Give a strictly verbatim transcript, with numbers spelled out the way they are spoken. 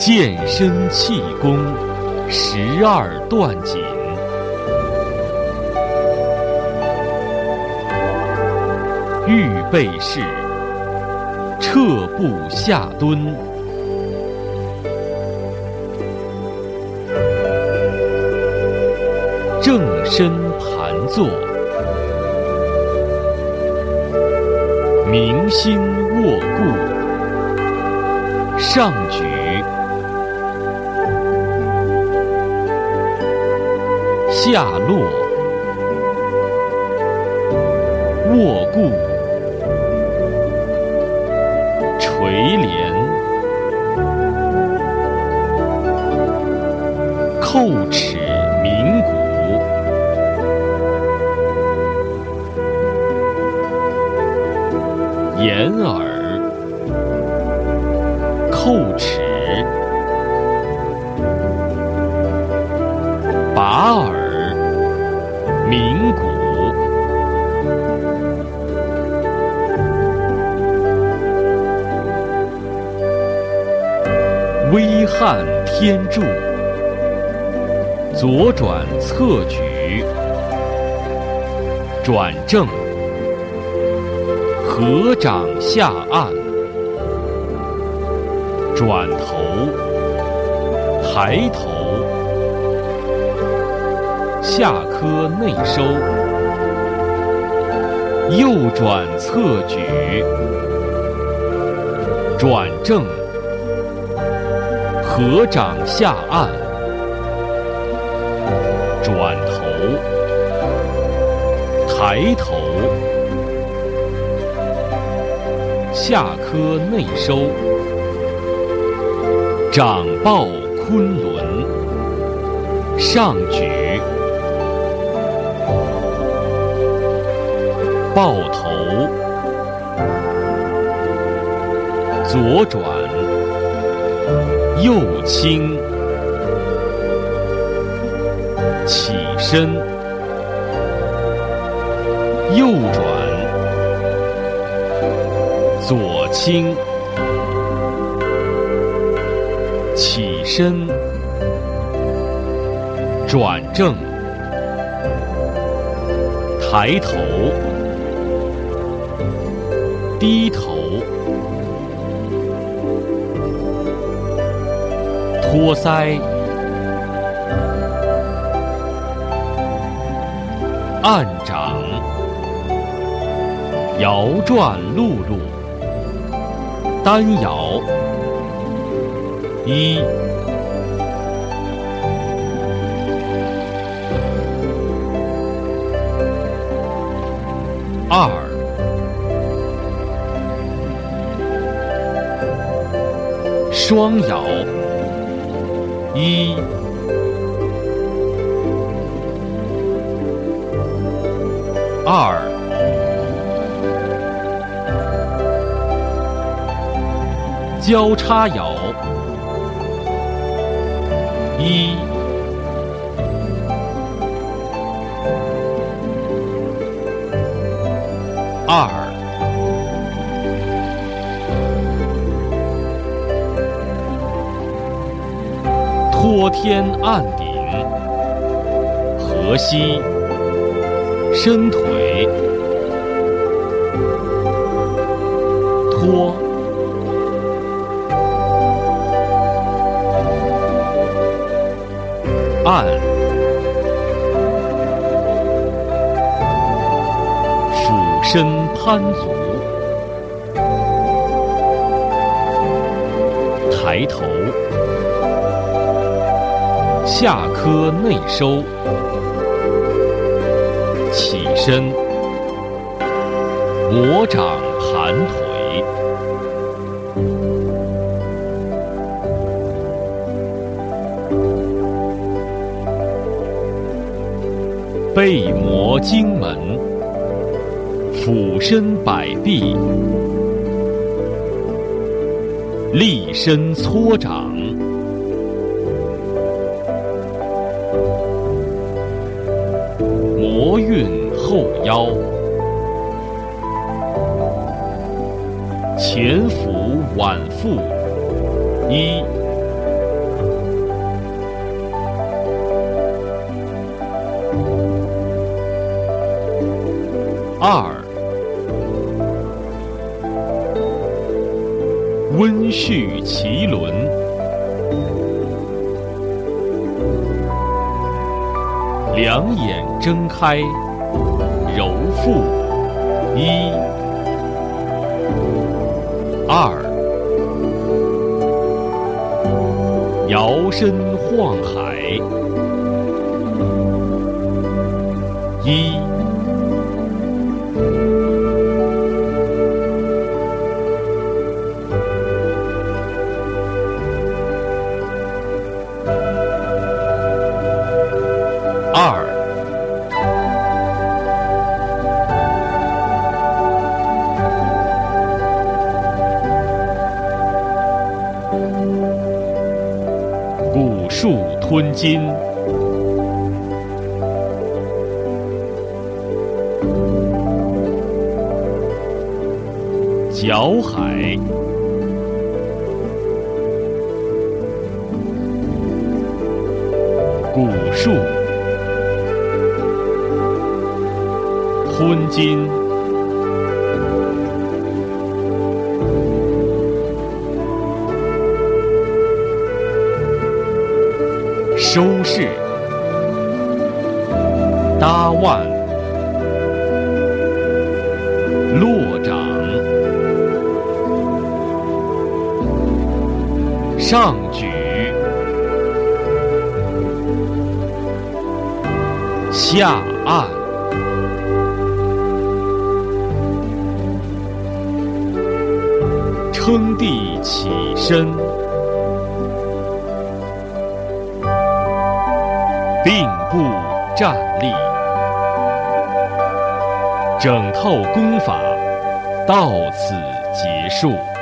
健身气功十二段锦，预备式撤步下蹲，正身盘坐，明心卧固，上举，下落，卧固，垂帘，叩齿鸣鼓，掩耳，叩齿，拔耳，鸣鼓，微汗天柱，左转侧举，转正，合掌下按，转头，抬头，下髁内收，右转侧举，转正，合掌下按，转头，抬头，下髁内收，掌抱昆仑，上举，抱头，左转，右倾，起身，右转，左倾，起身，转正，抬头，低头，托腮，按掌，摇转辘辘，单摇，一，二，双摇，一，二，交叉摇，一，二，托天按顶，合膝，伸腿，托，按，俯身攀足，抬头，下髁内收，起身，摩掌盘腿，背摩经门，俯身摆臂，立身搓掌，摩运后腰，前俯挽腹，一二，温煦其轮。两眼睁开，揉腹。一，二，摇身晃海。一，二，古树吞金。搅海。古树吞金。收视。搭腕。落掌。上举。下按。撑地起身。并步站立。整套功法到此结束。